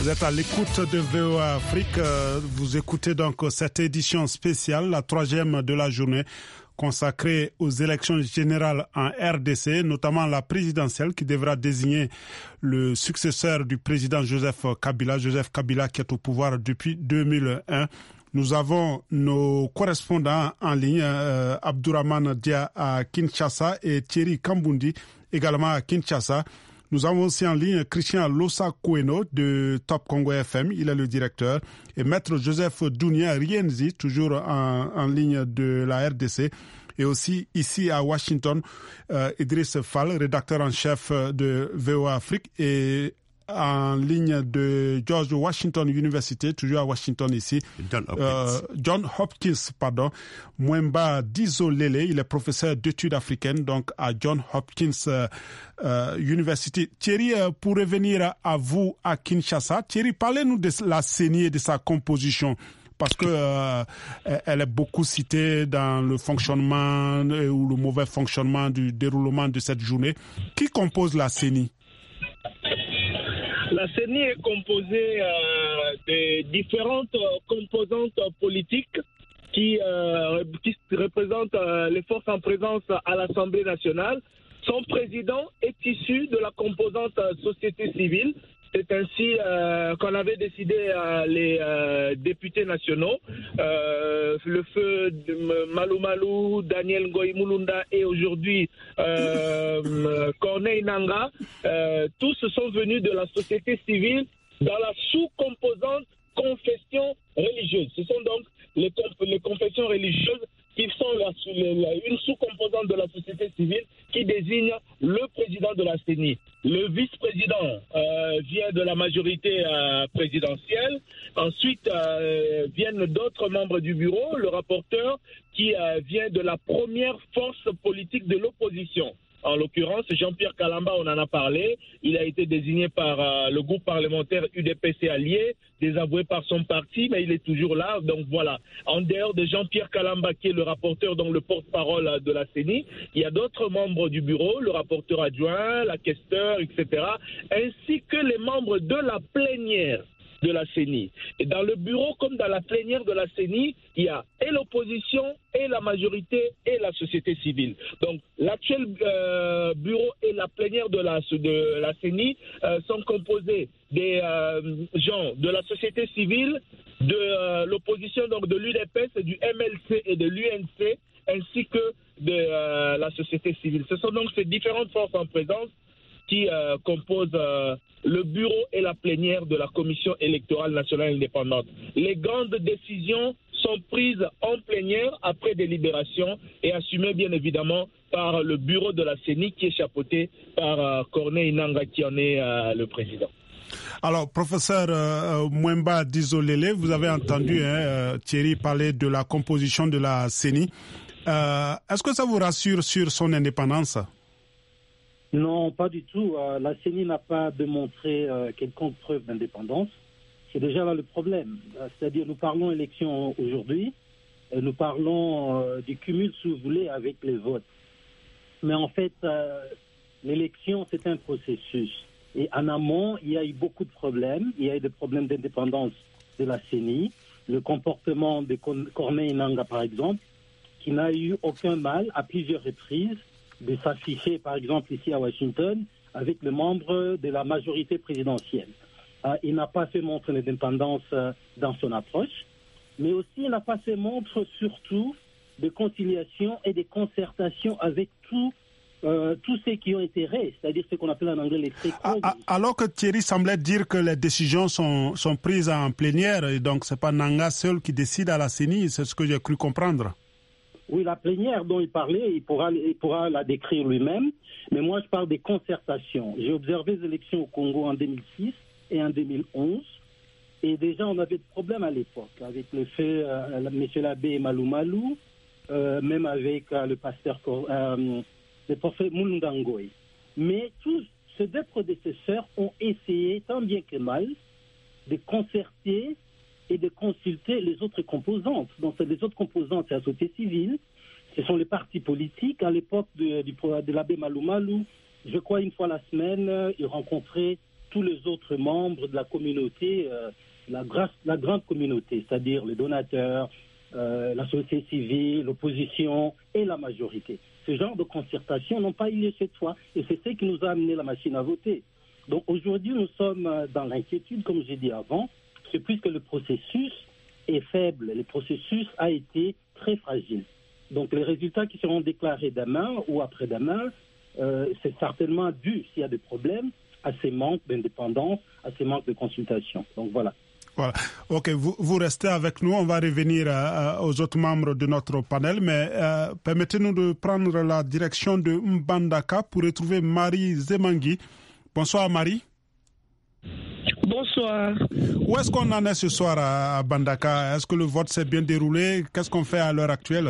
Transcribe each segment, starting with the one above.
Vous êtes à l'écoute de VOA Afrique. Vous écoutez donc cette édition spéciale, la 3e de la journée, consacrée aux élections générales en RDC, notamment la présidentielle qui devra désigner le successeur du président Joseph Kabila qui est au pouvoir depuis 2001. Nous avons nos correspondants en ligne, Abdourahmane Dia à Kinshasa et Thierry Kambundi également à Kinshasa. Nous avons aussi en ligne Christian Losa Koueno de Top Congo FM, il est le directeur, et Maître Joseph Dounia Rienzi, toujours en ligne de la RDC, et aussi ici à Washington, Idriss Fall, rédacteur en chef de VOA Afrique, et en ligne de George Washington University, toujours à Washington ici, John Hopkins, Mwemba Dizolele, il est professeur d'études africaines, donc à John Hopkins University. Thierry, pour revenir à vous à Kinshasa, Thierry, parlez-nous de la CENI et de sa composition, parce que elle est beaucoup citée dans le fonctionnement ou le mauvais fonctionnement du déroulement de cette journée. Qui compose la CENI? La CENI est composée de différentes composantes politiques qui représentent les forces en présence à l'Assemblée nationale. Son président est issu de la composante société civile. C'est ainsi qu'on avait décidé les députés nationaux, le feu de Malou Malou, Daniel Ngoï Mulunda et aujourd'hui Corneille Nangaa, tous sont venus de la société civile dans la sous-composante confession religieuse. Ce sont donc les confessions religieuses qui sont une sous-composante de la société civile qui désigne le président de la CENI. Le vice-président vient de la majorité présidentielle. Ensuite, viennent d'autres membres du bureau. Le rapporteur qui vient de la première force politique de l'opposition. En l'occurrence, Jean-Pierre Kalamba, on en a parlé. Il a été désigné par le groupe parlementaire UDPC allié, désavoué par son parti, mais il est toujours là. Donc voilà. En dehors de Jean-Pierre Kalamba, qui est le rapporteur, donc le porte-parole de la CENI, il y a d'autres membres du bureau, le rapporteur adjoint, la questeur, etc., ainsi que les membres de la plénière de la CENI. Et dans le bureau comme dans la plénière de la CENI, il y a et l'opposition, et la majorité, et la société civile. Donc l'actuel bureau et la plénière de la CENI sont composés des gens de la société civile, de l'opposition, donc de l'UDPS, du MLC et de l'UNC, ainsi que de la société civile. Ce sont donc ces différentes forces en présence qui composent le bureau et la plénière de la Commission électorale nationale indépendante. Les grandes décisions sont prises en plénière après délibération et assumées bien évidemment par le bureau de la CENI qui est chapeauté par Corneille Nangaa qui en est le président. Alors, professeur Mwemba Dizolele, vous avez entendu Thierry parler de la composition de la CENI. Est-ce que ça vous rassure sur son indépendance ? Non, pas du tout. La CENI n'a pas démontré quelconque preuve d'indépendance. C'est déjà là le problème. C'est-à-dire, nous parlons élection aujourd'hui, nous parlons du cumul, si vous voulez, avec les votes. Mais en fait, l'élection, c'est un processus. Et en amont, il y a eu beaucoup de problèmes. Il y a eu des problèmes d'indépendance de la CENI. Le comportement de Corneille Nangaa, par exemple, qui n'a eu aucun mal à plusieurs reprises de s'afficher, par exemple, ici à Washington, avec le membre de la majorité présidentielle. Il n'a pas fait montre d'indépendance dans son approche, mais aussi il n'a pas fait montre, surtout, de conciliation et de concertation avec tous ceux qui ont intérêt, c'est-à-dire ce qu'on appelle en anglais les stakeholders. Alors que Thierry semblait dire que les décisions sont prises en plénière, et donc ce n'est pas Nangaa seul qui décide à la CENI, c'est ce que j'ai cru comprendre. Oui, la plénière dont il parlait, il pourra la décrire lui-même. Mais moi, je parle des concertations. J'ai observé les élections au Congo en 2006 et en 2011. Et déjà, on avait des problèmes à l'époque, avec le fait, M. l'abbé Malou Malou, même avec le pasteur, le prophète Mulunda Ngoï. Mais tous ces deux prédécesseurs ont essayé, tant bien que mal, de concerter et de consulter les autres composantes. Donc, les autres composantes, c'est la société civile, ce sont les partis politiques. À l'époque de l'abbé Malou Malou, je crois une fois la semaine, il rencontrait tous les autres membres de la communauté, la grande communauté, c'est-à-dire les donateurs, la société civile, l'opposition et la majorité. Ce genre de concertation n'ont pas eu lieu cette fois, et c'est ce qui nous a amené la machine à voter. Donc aujourd'hui, nous sommes dans l'inquiétude, comme j'ai dit avant, c'est puisque le processus est faible, le processus a été très fragile. Donc les résultats qui seront déclarés demain ou après-demain, c'est certainement dû, s'il y a des problèmes, à ces manques d'indépendance, à ces manques de consultation. Donc voilà. Voilà. Ok, vous restez avec nous. On va revenir aux autres membres de notre panel, mais permettez-nous de prendre la direction de Mbandaka pour retrouver Marie Zemangui. Bonsoir Marie. Bonsoir. Où est-ce qu'on en est ce soir à Mbandaka? Est-ce que le vote s'est bien déroulé? Qu'est-ce qu'on fait à l'heure actuelle?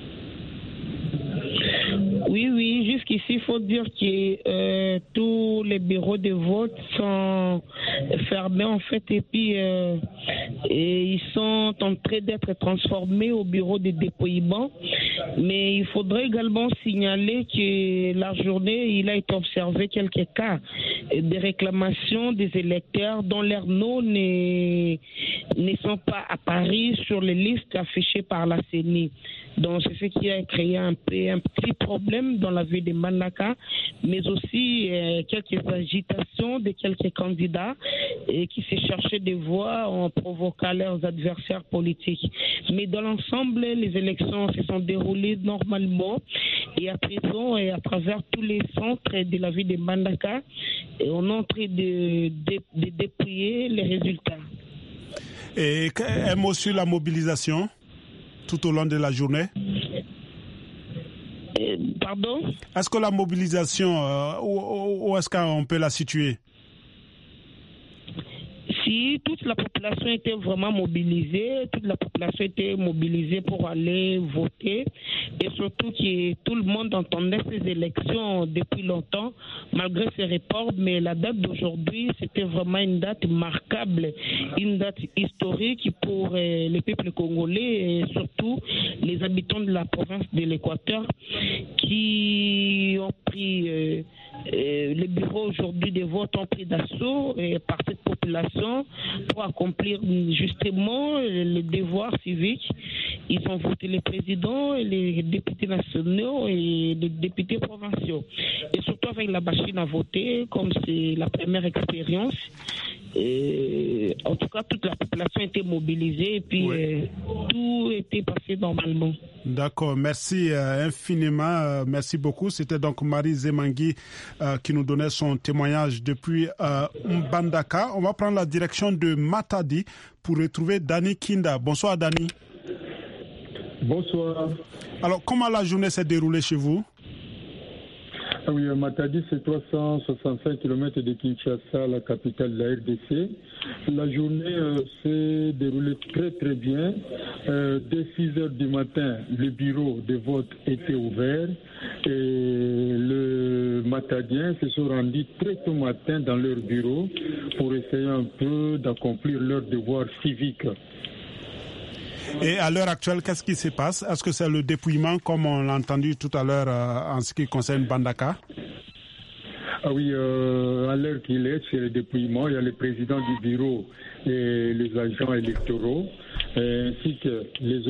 Oui, jusqu'ici, il faut dire que tous les bureaux de vote sont fermés en fait et puis et ils sont en train d'être transformés au bureau de dépouillement. Mais il faudrait également signaler que la journée, il a été observé quelques cas de réclamation des électeurs dont leurs noms ne sont pas apparus sur les listes affichées par la CENI. Donc c'est ce qui a créé un petit problème dans la ville de Mbandaka, mais aussi quelques agitations de quelques candidats qui se cherchaient des voix en provoquant leurs adversaires politiques. Mais dans l'ensemble, les élections se sont déroulées normalement et à présent, et à travers tous les centres de la ville de Mbandaka, on est en train de dépouiller les résultats. Et un mot sur la mobilisation tout au long de la journée? Pardon? Est-ce que la mobilisation, où est-ce qu'on peut la situer? Si toute la population était vraiment mobilisée, pour aller voter, et surtout que tout le monde entendait ces élections depuis longtemps, malgré ces reports, mais la date d'aujourd'hui, c'était vraiment une date marquable, une date historique pour les peuples congolais et surtout les habitants de la province de l'Équateur qui ont pris les bureaux aujourd'hui de vote ont pris d'assaut par cette population pour accomplir justement les devoirs civiques. Ils ont voté les présidents, et les députés nationaux et les députés provinciaux. Et surtout avec la machine à voter, comme c'est la première expérience. En tout cas, toute la population était mobilisée et puis tout était passé normalement. D'accord, merci infiniment, merci beaucoup. C'était donc Marie Zemangui qui nous donnait son témoignage depuis Mbandaka. On va prendre la direction de Matadi pour retrouver Dani Kinda. Bonsoir Dani. Bonsoir. Alors, comment la journée s'est déroulée chez vous? Oui, Matadi, c'est 365 km de Kinshasa, la capitale de la RDC. La journée s'est déroulée très très bien. Dès 6 heures du matin, le bureau de vote était ouvert et les Matadiens se sont rendus très tôt matin dans leur bureau pour essayer un peu d'accomplir leur devoir civique. Et à l'heure actuelle, qu'est-ce qui se passe? Est-ce que c'est le dépouillement, comme on l'a entendu tout à l'heure en ce qui concerne Mbandaka? Ah oui, à l'heure qu'il est, c'est le dépouillement. Il y a le président du bureau et les agents électoraux, ainsi que les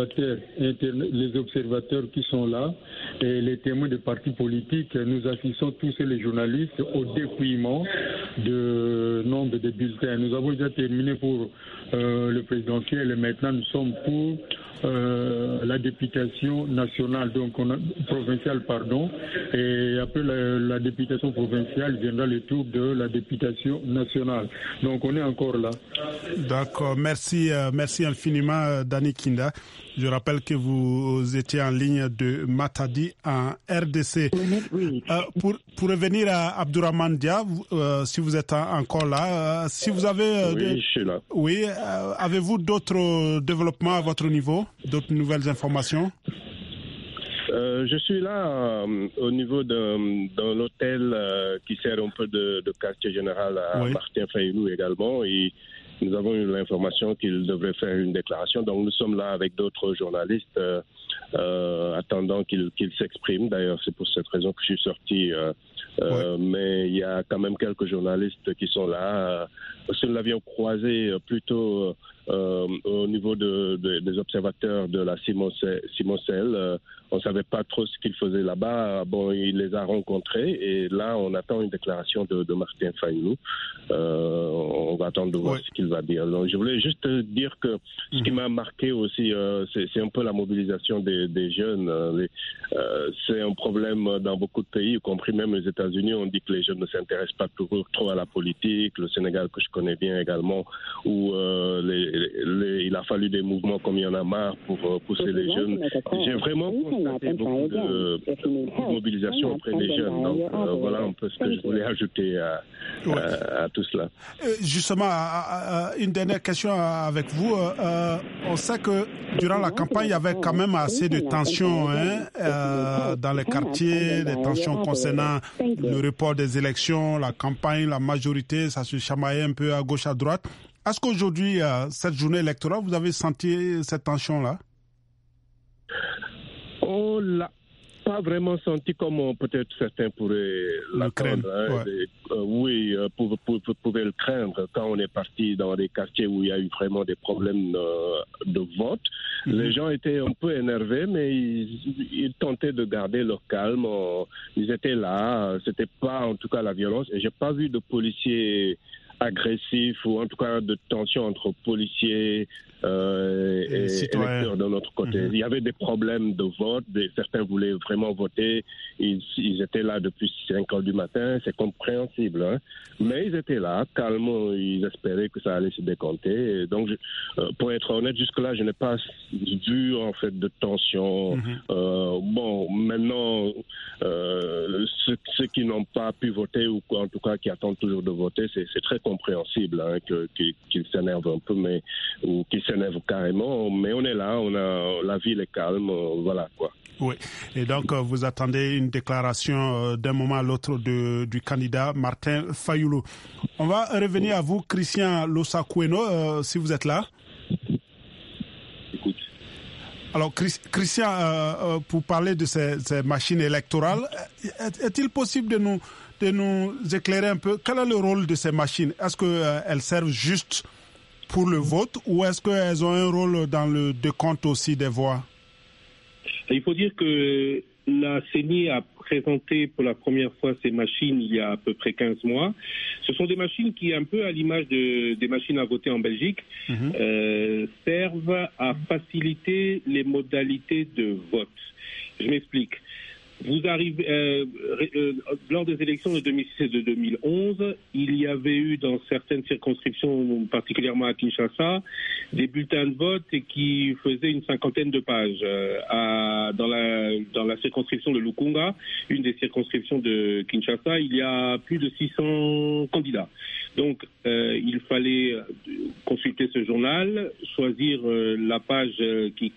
observateurs qui sont là, et les témoins des partis politiques. Nous assistons tous les journalistes au dépouillement de nombre de bulletins. Nous avons déjà terminé pour le présidentiel et maintenant nous sommes pour la députation nationale, donc provinciale, pardon, et après la députation provinciale viendra le tour de la députation nationale. Donc on est encore là. D'accord, merci infiniment Dani Kinda. Je rappelle que vous étiez en ligne de Matadi en RDC. Pour revenir à Abdourahmane Dia, si vous êtes encore là, si vous avez... oui, je suis là. Oui, avez-vous d'autres développements à votre niveau, d'autres nouvelles informations? Je suis là au niveau d'un hôtel qui sert un peu de quartier général à Martin Fayou également, et nous avons eu l'information qu'il devrait faire une déclaration. Donc nous sommes là avec d'autres journalistes attendant qu'il s'exprime. D'ailleurs, c'est pour cette raison que je suis sorti Mais il y a quand même quelques journalistes qui sont là. Nous l'avions croisé plutôt au niveau des observateurs de la Simocel. On ne savait pas trop ce qu'il faisait là-bas. Bon, il les a rencontrés et là, on attend une déclaration de Martin Fayulu. On va attendre de voir ce qu'il va dire. Donc, je voulais juste dire que ce qui m'a marqué aussi, c'est un peu la mobilisation des jeunes. C'est un problème dans beaucoup de pays, y compris même les États-Unis. On dit que les jeunes ne s'intéressent pas trop à la politique. Le Sénégal, que je connais bien également, où il a fallu des mouvements comme il y en a marre pour pousser les jeunes. J'ai vraiment constaté beaucoup de mobilisation auprès des jeunes. Donc voilà un peu ce que je voulais ajouter à tout cela. Justement, une dernière question avec vous. On sait que durant la campagne, il y avait quand même assez de tensions dans les quartiers, des tensions concernant le report des élections, la campagne, la majorité, ça se chamaillait un peu à gauche, à droite. Est-ce qu'aujourd'hui, cette journée électorale, vous avez senti cette tension-là? On l'a pas vraiment senti comme peut-être certains pourraient l'attendre. Oui, pouvaient le craindre quand on est parti dans des quartiers où il y a eu vraiment des problèmes de vote. Les gens étaient un peu énervés, mais ils tentaient de garder leur calme. Ils étaient là. C'était pas en tout cas la violence. Et j'ai pas vu de policiers agressifs ou en tout cas de tension entre policiers et électeurs de notre côté. Il y avait des problèmes de vote, certains voulaient vraiment voter, ils étaient là depuis 5 heures du matin, c'est compréhensible, hein? Mais ils étaient là, calmes, ils espéraient que ça allait se décompter. Et donc, pour être honnête, jusque-là, je n'ai pas vu en fait de tension. Bon, maintenant, ceux qui n'ont pas pu voter ou en tout cas qui attendent toujours de voter, c'est très compréhensible hein, qu'ils s'énervent un peu, ou qu'ils s'énervent carrément, mais on est là, la ville est calme, voilà quoi. Oui, et donc vous attendez une déclaration d'un moment à l'autre du candidat Martin Fayulu. On va revenir à vous, Christian Losakweno, si vous êtes là. Écoute. Alors, Christian, pour parler de ces machines électorales, est-il possible de nous éclairer un peu quel est le rôle de ces machines? Est-ce qu'elles servent juste pour le vote ou est-ce qu'elles ont un rôle dans le décompte aussi des voix? Il faut dire que la CENI a présenté pour la première fois ces machines il y a à peu près 15 mois. Ce sont des machines qui, un peu à l'image des machines à voter en Belgique, servent à faciliter les modalités de vote. Je m'explique. Vous arrivez lors des élections de 2006 et de 2011, il y avait eu dans certaines circonscriptions, particulièrement à Kinshasa, des bulletins de vote qui faisaient une 50aine de pages. Dans la circonscription de Lukunga, une des circonscriptions de Kinshasa, il y a plus de 600 candidats. Donc, il fallait consulter ce journal, choisir la page qui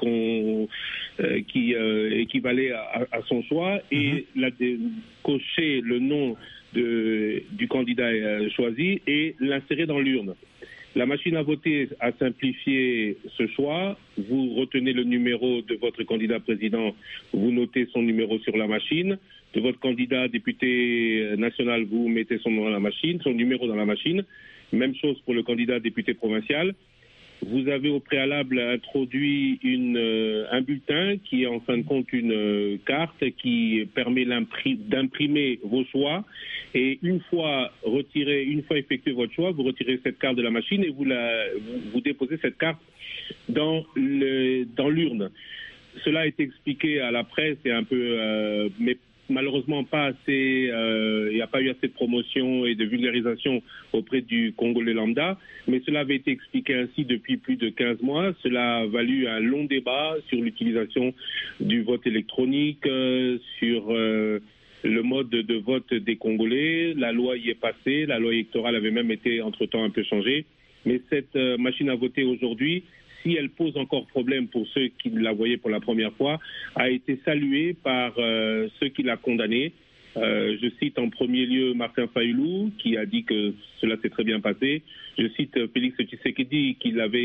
équivalait à son choix et cocher le nom du candidat choisi et l'insérer dans l'urne. La machine à voter a simplifié ce choix. Vous retenez le numéro de votre candidat président, vous notez son numéro sur la machine. De votre candidat député national, vous mettez son nom dans la machine, son numéro dans la machine. Même chose pour le candidat député provincial. Vous avez au préalable introduit un bulletin qui est en fin de compte une carte qui permet d'imprimer vos choix. Et une fois effectué votre choix, vous retirez cette carte de la machine et vous déposez cette carte dans l'urne. Cela a été expliqué à la presse et un peu, mais malheureusement pas assez, il n'y a pas eu assez de promotion et de vulgarisation auprès du Congolais lambda, mais cela avait été expliqué ainsi depuis plus de 15 mois. Cela a valu un long débat sur l'utilisation du vote électronique, sur le mode de vote des Congolais. La loi y est passée, la loi électorale avait même été entre-temps un peu changée, mais cette machine à voter aujourd'hui, si elle pose encore problème pour ceux qui la voyaient pour la première fois, a été saluée par ceux qui l'a condamnée. Je cite en premier lieu Martin Fayulu, qui a dit que cela s'est très bien passé. Je cite Félix Tshisekedi, qui l'avait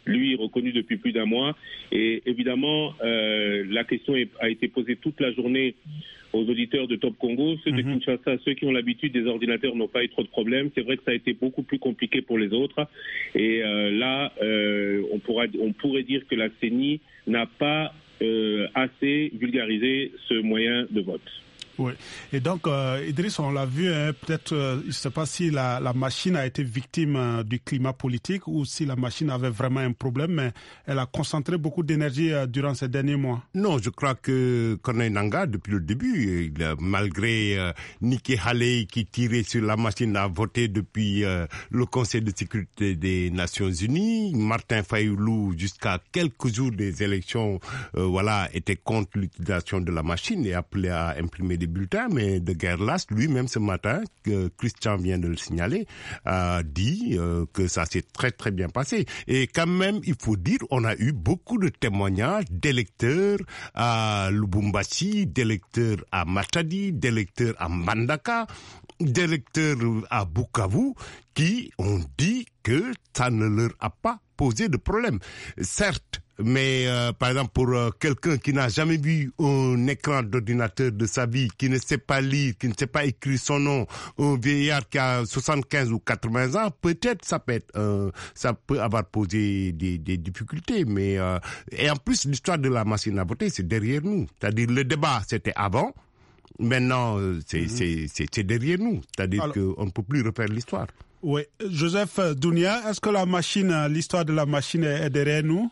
lui reconnu depuis plus d'un mois. Et évidemment, la question a été posée toute la journée aux auditeurs de Top Congo. Ceux de Kinshasa, ceux qui ont l'habitude des ordinateurs n'ont pas eu trop de problèmes. C'est vrai que ça a été beaucoup plus compliqué pour les autres. Et là, on pourrait dire que la CENI n'a pas assez vulgarisé ce moyen de vote. Oui. Et donc, Idriss, on l'a vu, peut-être, je ne sais pas si la machine a été victime du climat politique ou si la machine avait vraiment un problème, mais elle a concentré beaucoup d'énergie durant ces derniers mois. Non, je crois que Corneille Nangaa, depuis le début, malgré Nikki Haley qui tirait sur la machine à voter depuis le Conseil de sécurité des Nations Unies, Martin Fayoulou, jusqu'à quelques jours des élections, était contre l'utilisation de la machine et appelait à imprimer des bulletins, mais de guerre lasse, lui-même ce matin, Christian vient de le signaler, a dit que ça s'est très très bien passé. Et quand même, il faut dire, on a eu beaucoup de témoignages d'électeurs à Lubumbashi, d'électeurs à Matadi, d'électeurs à Mbandaka, d'électeurs à Bukavu, qui ont dit que ça ne leur a pas posé de problème. Certes, mais par exemple pour quelqu'un qui n'a jamais vu un écran d'ordinateur de sa vie, qui ne sait pas lire, qui ne sait pas écrire son nom, un vieillard qui a 75 ou 80 ans, peut-être ça peut avoir posé des difficultés. Mais et en plus l'histoire de la machine à voter, c'est derrière nous. C'est-à-dire le débat c'était avant. Maintenant, c'est derrière nous. C'est-à-dire qu'on ne peut plus refaire l'histoire. Oui. Joseph Dounia, est-ce que l'histoire de la machine est derrière nous?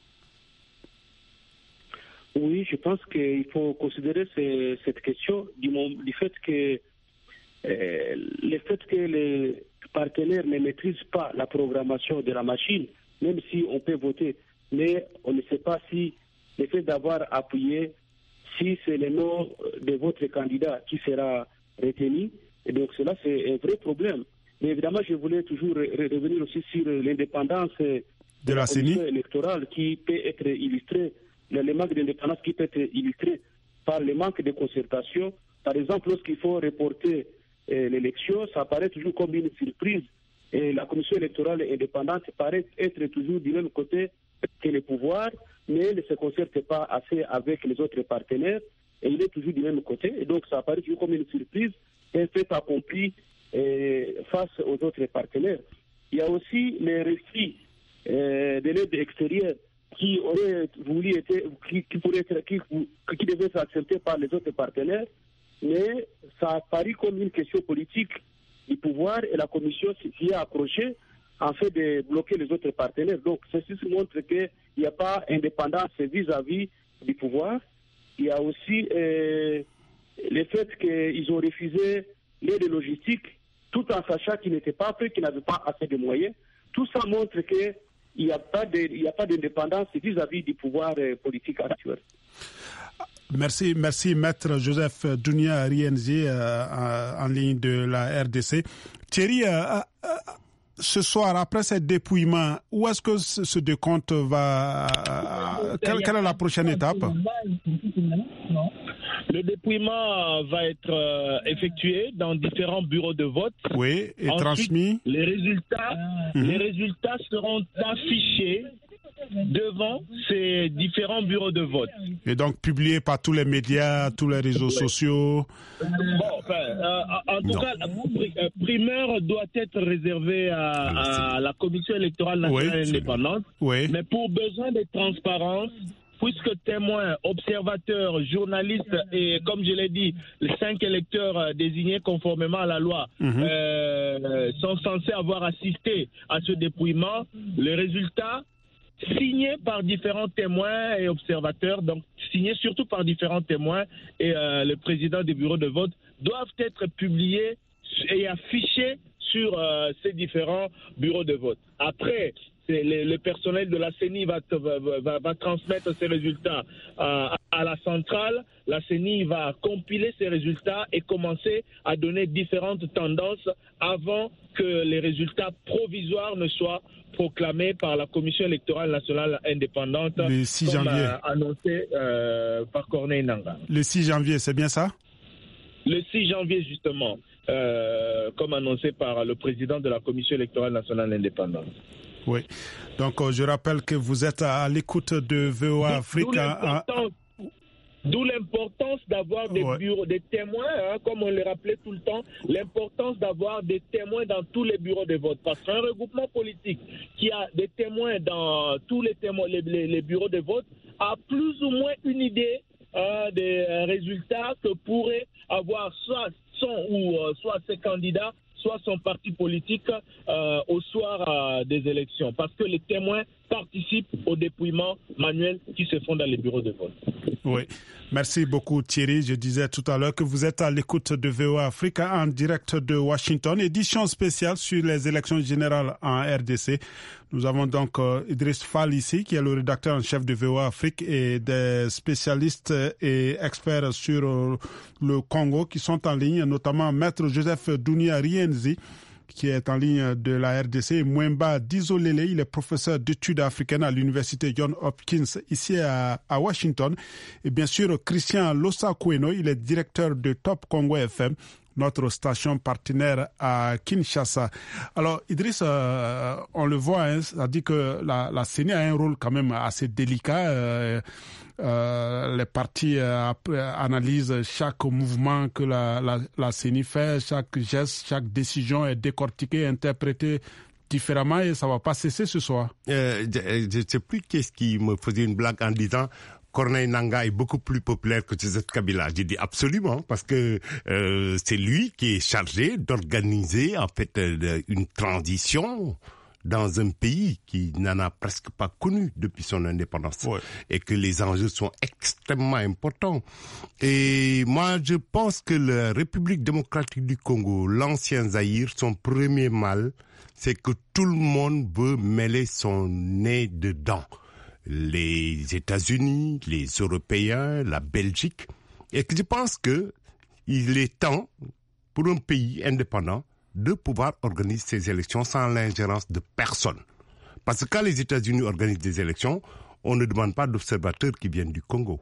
Oui, je pense qu'il faut considérer cette question du fait que les partenaires ne maîtrisent pas la programmation de la machine, même si on peut voter, mais on ne sait pas si le fait d'avoir appuyé, si c'est le nom de votre candidat qui sera retenu. Et donc cela, c'est un vrai problème. Mais évidemment, je voulais toujours revenir aussi sur l'indépendance de la commission électorale qui peut être illustrée, le manque d'indépendance qui peut être illustré par le manque de concertation. Par exemple, lorsqu'il faut reporter l'élection, ça paraît toujours comme une surprise. Et la commission électorale indépendante paraît être toujours du même côté que le pouvoir, mais ne se concerte pas assez avec les autres partenaires, et il est toujours du même côté. Et donc, ça apparaît toujours comme une surprise, un fait accompli face aux autres partenaires. Il y a aussi les récits de l'aide extérieure qui auraient voulu être, qui devaient être acceptés par les autres partenaires, mais ça apparaît comme une question politique du pouvoir et la commission s'y est accrochée en fait de bloquer les autres partenaires. Donc, ceci montre qu'il n'y a pas d'indépendance vis-à-vis du pouvoir. Il y a aussi le fait qu'ils ont refusé l'aide logistique tout en sachant qu'ils n'étaient pas prêts, qu'ils n'avaient pas assez de moyens. Tout ça montre qu'il n'y a pas d'indépendance vis-à-vis du pouvoir politique actuel. Merci, Maître Joseph Dounia Rienzi en ligne de la RDC. Thierry, ce soir, après ce dépouillement, où est-ce que ce décompte va... Quelle est la prochaine étape? Le dépouillement va être effectué dans différents bureaux de vote. Oui, et ensuite, transmis. Les résultats seront affichés devant ces différents bureaux de vote. Et donc publiés par tous les médias, tous les réseaux sociaux. En tout cas, la primeur doit être réservée à la Commission électorale nationale indépendante. Oui. Mais pour besoin de transparence, puisque témoins, observateurs, journalistes et, comme je l'ai dit, les 5 électeurs désignés conformément à la loi sont censés avoir assisté à ce dépouillement, les résultats signés par différents témoins et observateurs, donc signés surtout par différents témoins et le président des bureaux de vote, doivent être publiés et affichés sur ces différents bureaux de vote. Après, le personnel de la CENI va transmettre ces résultats à la centrale. La CENI va compiler ces résultats et commencer à donner différentes tendances avant que les résultats provisoires ne soient proclamés par la Commission électorale nationale indépendante, le 6 comme janvier. Annoncé par Corneille Nangaa. Le 6 janvier, c'est bien ça? Le 6 janvier, justement, comme annoncé par le président de la Commission électorale nationale indépendante. Oui. Donc, je rappelle que vous êtes à l'écoute de VOA Afrique. D'où l'importance d'avoir des bureaux, des témoins, comme on le rappelait tout le temps, l'importance d'avoir des témoins dans tous les bureaux de vote. Parce qu'un regroupement politique qui a des témoins dans tous les bureaux de vote a plus ou moins une idée des résultats que pourrait avoir soit soit ses candidats, soit son parti politique au soir des élections. Parce que les témoins participent au dépouillement manuel qui se font dans les bureaux de vote. Oui, merci beaucoup Thierry. Je disais tout à l'heure que vous êtes à l'écoute de VOA Afrique en direct de Washington, édition spéciale sur les élections générales en RDC. Nous avons donc Idriss Fall ici, qui est le rédacteur en chef de VOA Afrique, et des spécialistes et experts sur le Congo qui sont en ligne, notamment Maître Joseph Dounia Rienzi, qui est en ligne de la RDC, Mwemba Dizolele, il est professeur d'études africaines à l'université Johns Hopkins ici à Washington, et bien sûr Christian Losa-Koueno, il est directeur de Top Congo FM, notre station partenaire à Kinshasa. Alors Idriss, on le voit, ça dit que la CENI a un rôle quand même assez délicat. Les partis analysent chaque mouvement que la CENI fait, chaque geste, chaque décision est décortiquée, interprétée différemment, et ça va pas cesser ce soir. Je ne sais plus qu'est-ce qui me faisait une blague en disant Corneille Nangaa est beaucoup plus populaire que Joseph Kabila. J'ai dit absolument, parce que c'est lui qui est chargé d'organiser en fait une transition dans un pays qui n'en a presque pas connu depuis son indépendance, et que les enjeux sont extrêmement importants. Et moi, je pense que la République démocratique du Congo, l'ancien Zaïre, son premier mal, c'est que tout le monde veut mêler son nez dedans. Les États-Unis, les Européens, la Belgique, et que je pense que il est temps pour un pays indépendant de pouvoir organiser ces élections sans l'ingérence de personne. Parce que quand les États-Unis organisent des élections, on ne demande pas d'observateurs qui viennent du Congo.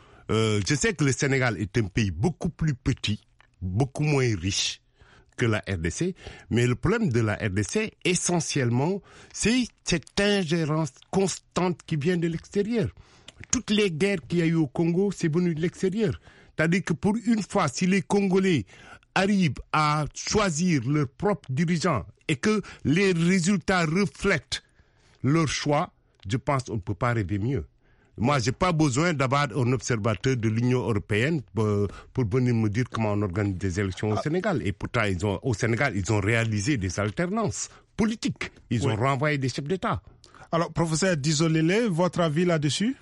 Je sais que le Sénégal est un pays beaucoup plus petit, beaucoup moins riche que la RDC, mais le problème de la RDC, essentiellement, c'est cette ingérence constante qui vient de l'extérieur. Toutes les guerres qu'il y a eu au Congo, c'est venu de l'extérieur. C'est-à-dire que pour une fois, si les Congolais arrivent à choisir leurs propres dirigeants et que les résultats reflètent leur choix, je pense qu'on ne peut pas rêver mieux. Moi, j'ai pas besoin d'avoir un observateur de l'Union européenne pour venir me dire comment on organise des élections au Sénégal. Et pourtant, au Sénégal, ils ont réalisé des alternances politiques. Ils ont renvoyé des chefs d'État. Alors, professeur Dizolele, votre avis là-dessus?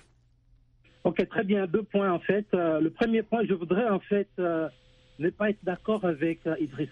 Ok, très bien. 2 points, en fait. Le premier point, je voudrais, en fait, ne pas être d'accord avec Idriss,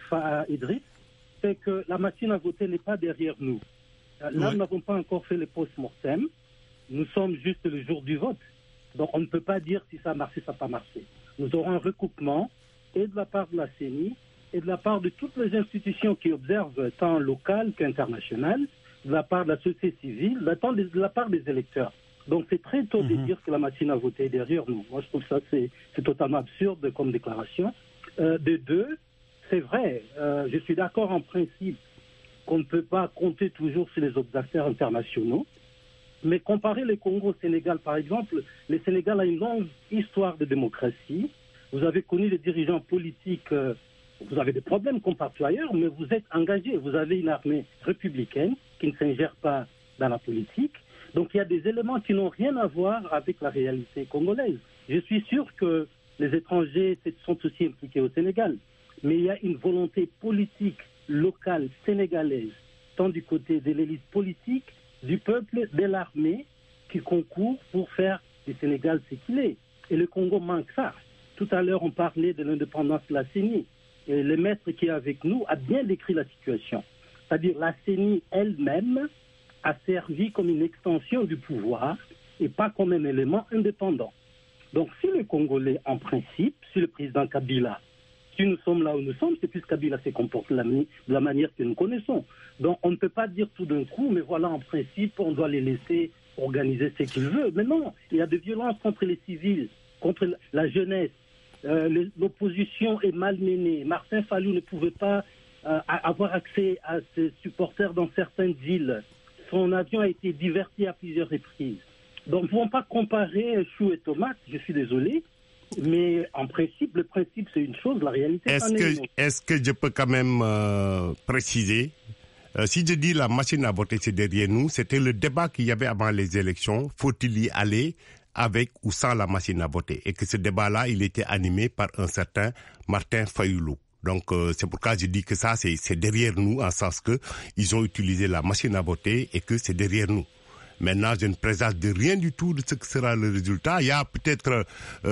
c'est que la machine à voter n'est pas derrière nous. Là, nous n'avons pas encore fait le post-mortem. Nous sommes juste le jour du vote. Donc, on ne peut pas dire si ça a marché, ça n'a pas marché. Nous aurons un recoupement, et de la part de la CENI, et de la part de toutes les institutions qui observent, tant locales qu'internationales, de la part de la société civile, de la part des électeurs. Donc, c'est très tôt de dire que la machine à voter est derrière nous. Moi, je trouve ça, c'est totalement absurde comme déclaration. De 2, c'est vrai, je suis d'accord en principe qu'on ne peut pas compter toujours sur les observateurs internationaux. Mais comparer le Congo au Sénégal, par exemple, le Sénégal a une longue histoire de démocratie. Vous avez connu des dirigeants politiques, vous avez des problèmes comme partout ailleurs, mais vous êtes engagés. Vous avez une armée républicaine qui ne s'ingère pas dans la politique. Donc il y a des éléments qui n'ont rien à voir avec la réalité congolaise. Je suis sûr que les étrangers sont aussi impliqués au Sénégal. Mais il y a une volonté politique locale sénégalaise, tant du côté de l'élite politique, du peuple, de l'armée, qui concourt pour faire du Sénégal ce qu'il est. Et le Congo manque ça. Tout à l'heure, on parlait de l'indépendance de la CENI. Et le maître qui est avec nous a bien décrit la situation. C'est-à-dire la CENI elle-même a servi comme une extension du pouvoir et pas comme un élément indépendant. Donc si les Congolais, en principe, si le président Kabila, si nous sommes là où nous sommes, c'est puisque Kabila se comporte de la manière que nous connaissons. Donc on ne peut pas dire tout d'un coup, mais voilà, en principe, on doit les laisser organiser ce qu'ils veulent. Mais non, il y a des violences contre les civils, contre la jeunesse. L'opposition est malmenée. Martin Fayulu ne pouvait pas avoir accès à ses supporters dans certaines villes. son avion a été diverti à plusieurs reprises. Donc, nous ne pouvons pas comparer choux et tomates, je suis désolé. Mais en principe, le principe, c'est une chose, la réalité, c'est une autre. Est-ce que je peux quand même préciser, si je dis la machine à voter, c'est derrière nous, c'était le débat qu'il y avait avant les élections, faut-il y aller avec ou sans la machine à voter? Et que ce débat-là, il était animé par un certain Martin Fayulu. Donc, c'est pourquoi je dis que ça, c'est derrière nous, en sens que ils ont utilisé la machine à voter et que c'est derrière nous. Maintenant, je ne présage de rien du tout de ce que sera le résultat. Il y a peut-être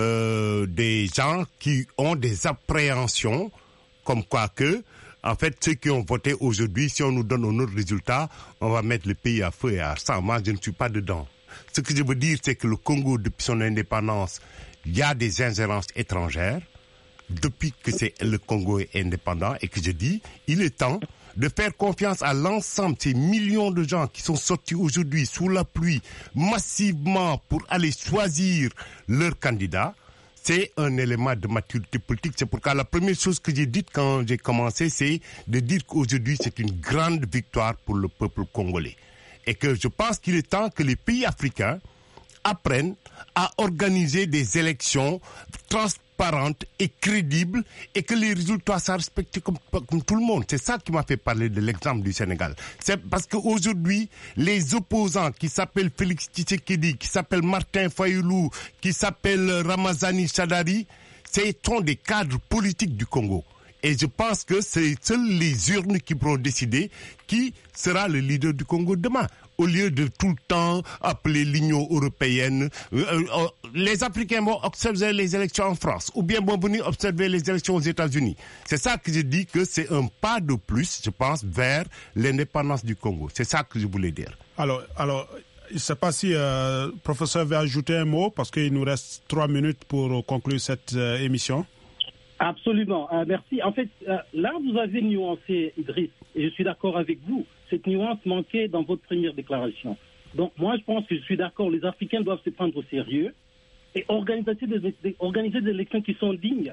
des gens qui ont des appréhensions, comme quoi que, en fait, ceux qui ont voté aujourd'hui, si on nous donne un autre résultat, on va mettre le pays à feu et à sang. Moi, je ne suis pas dedans. Ce que je veux dire, c'est que le Congo, depuis son indépendance, il y a des ingérences étrangères. Depuis que le Congo est indépendant, et que je dis, il est temps de faire confiance à l'ensemble de ces millions de gens qui sont sortis aujourd'hui sous la pluie massivement pour aller choisir leur candidat. C'est un élément de maturité politique. C'est pourquoi la première chose que j'ai dite quand j'ai commencé, c'est de dire qu'aujourd'hui c'est une grande victoire pour le peuple congolais. Et que je pense qu'il est temps que les pays africains apprennent à organiser des élections transparentes et crédibles et que les résultats soient respectés comme tout le monde. C'est ça qui m'a fait parler de l'exemple du Sénégal. C'est parce qu'aujourd'hui, les opposants qui s'appellent Félix Tshisekedi, qui s'appellent Martin Fayulu, qui s'appellent Ramazani Chadari, ce sont des cadres politiques du Congo. Et je pense que c'est seuls les urnes qui pourront décider qui sera le leader du Congo demain. Au lieu de tout le temps appeler l'Union européenne, les Africains vont observer les élections en France, ou bien vont venir observer les élections aux États-Unis. C'est ça que je dis que c'est un pas de plus, je pense, vers l'indépendance du Congo. C'est ça que je voulais dire. Alors, je ne sais pas si le professeur veut ajouter un mot, parce qu'il nous reste 3 minutes pour conclure cette émission. Absolument, merci. En fait, là, vous avez nuancé, Idriss, et je suis d'accord avec vous. Cette nuance manquait dans votre première déclaration. Donc, moi, je pense que je suis d'accord. Les Africains doivent se prendre au sérieux et organiser des élections qui sont dignes.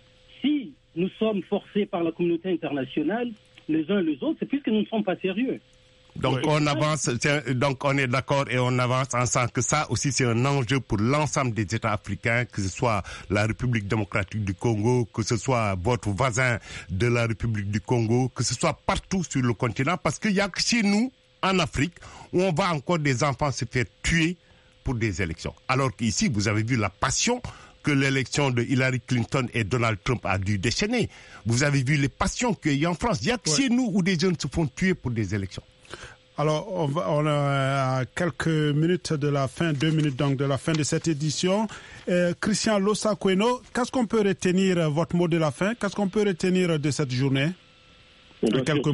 Si nous sommes forcés par la communauté internationale, les uns et les autres, c'est puisque nous ne sommes pas sérieux. Donc on avance, donc on est d'accord et on avance ensemble que ça aussi c'est un enjeu pour l'ensemble des États africains, que ce soit la République démocratique du Congo, que ce soit votre voisin de la République du Congo, que ce soit partout sur le continent, parce qu'il y a que chez nous, en Afrique, où on voit encore des enfants se faire tuer pour des élections. Alors qu'ici, vous avez vu la passion que l'élection de Hillary Clinton et Donald Trump a dû déchaîner. Vous avez vu les passions qu'il y a en France. Il y a que chez nous où des jeunes se font tuer pour des élections. Alors, on a à quelques minutes de la fin, 2 minutes donc de la fin de cette édition. Christian Losa-Kweno, qu'est-ce qu'on peut retenir, votre mot de la fin, qu'est-ce qu'on peut retenir de cette journée? On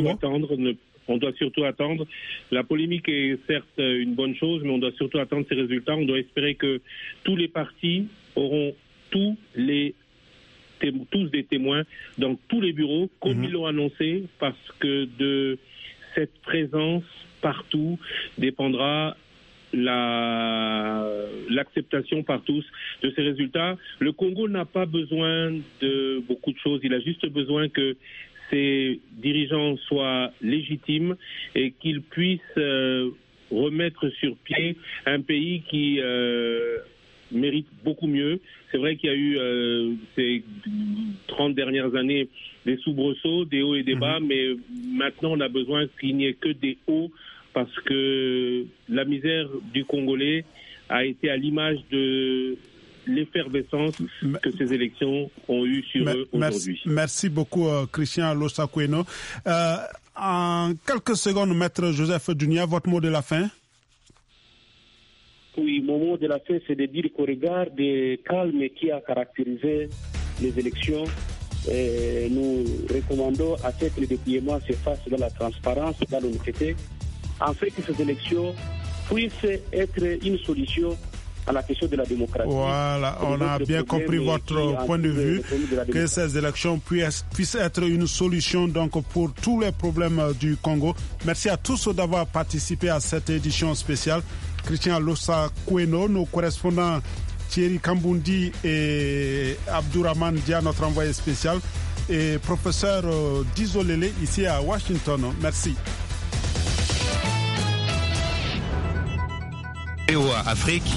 doit surtout attendre. La polémique est certes une bonne chose, mais on doit surtout attendre ces résultats. On doit espérer que tous les partis auront tous des témoins dans tous les bureaux, comme ils l'ont annoncé, parce que de cette présence partout dépendra l'acceptation par tous de ces résultats. Le Congo n'a pas besoin de beaucoup de choses. Il a juste besoin que ses dirigeants soient légitimes et qu'ils puissent remettre sur pied un pays qui mérite beaucoup mieux. C'est vrai qu'il y a eu ces 30 dernières années des soubresauts, des hauts et des bas, mais maintenant on a besoin qu'il n'y ait que des hauts, parce que la misère du Congolais a été à l'image de l'effervescence que ces élections ont eu sur eux aujourd'hui. Merci beaucoup, Christian Losa-Kweno. En quelques secondes, Maître Joseph Dunia, votre mot de la fin? Oui, mon mot de la fin, c'est de dire qu'au regard des calmes qui a caractérisé les élections, nous recommandons à ce que le déploiement se fasse dans la transparence, dans l'honnêteté, afin que ces élections puissent être une solution à la question de la démocratie. Voilà, on a bien compris votre point de vue, que ces élections puissent être une solution donc pour tous les problèmes du Congo. Merci à tous d'avoir participé à cette édition spéciale. Christian Losa-Kweno, nos correspondants Thierry Kambundi et Abdourahman Dia, notre envoyé spécial, et professeur Dizolele ici à Washington. Merci. Afrique,